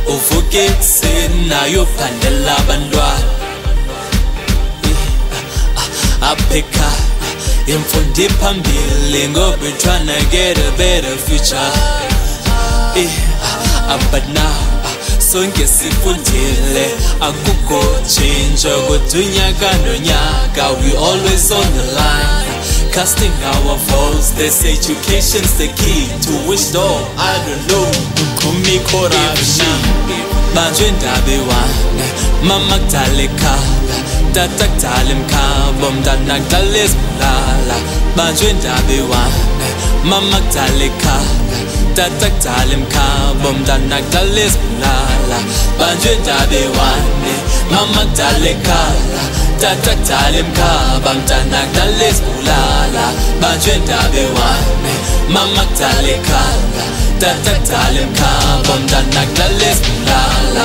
uvuke senayo phandela abantwana apheka imfundo phambili ngoba we tryna get a better future but now sonke sifundile akukho change kudunyaka nonyaka we always on the line casting our votes. This education's the key to which door I don't know kumi corruption banjwe ndabe wane mama kudala ekhala tata kudala emkhabo mntana kudala ezibulala banjwe ndabe wane mama kudala ekhala tata kudala emkhabo mntana kudala ezibulala banjwe ndabe wane mama kudala ekhala tata kudala emkhaba mntana kudala ezibulala banjwe ndabe wane mama kudala ekhala tata kudala emkhaba mntana kudala ezibulala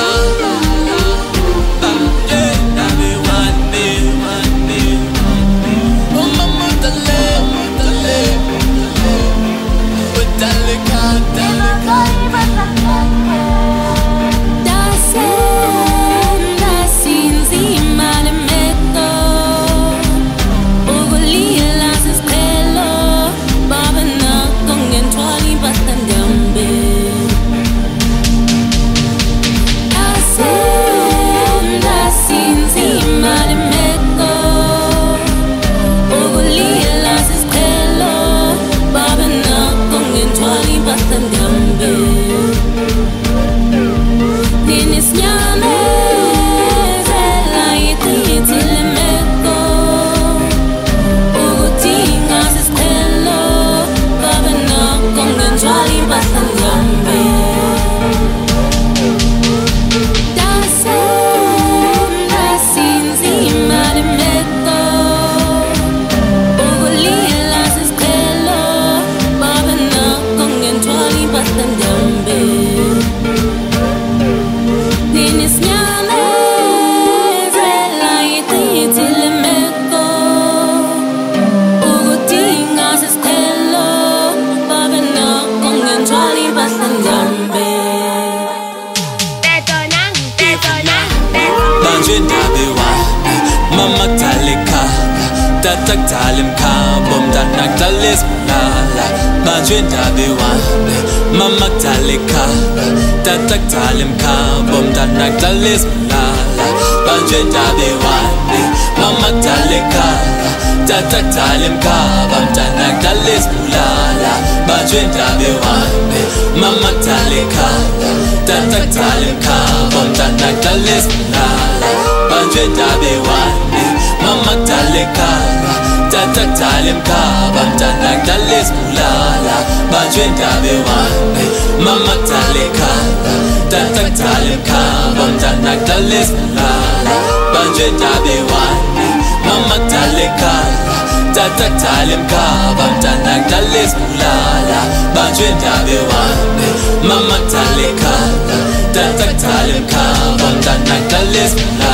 mama kudala ekhala tata kudala emkhabo mntana kudala ezibulala banjwe ndabe wane mama kudala ekhala tata kudala emkhabo mntana kudala ezibulala banjwe ndabe wane mama kudala ekhala tata kudala emkhaba mntana kudala ezibulala banjwe ndabe wane mama kudala ekhala tata kudala emkhaba mntana kudala ezibulala banjwe ndabe wane mama kudala ekhala tata kudala emkhaba mntana kudala ezibulala banjwe ndabe wane mama kudala ekhala tata kudala emkhaba mntana kudala ezibulala banjwe ndabe wane mama kudala ekhala tata kudala emkhaba mntana kudala ezibulala banjwe ndabe wane mama kudala ekhala tata kudala emkhaba mntana kudala ezibulala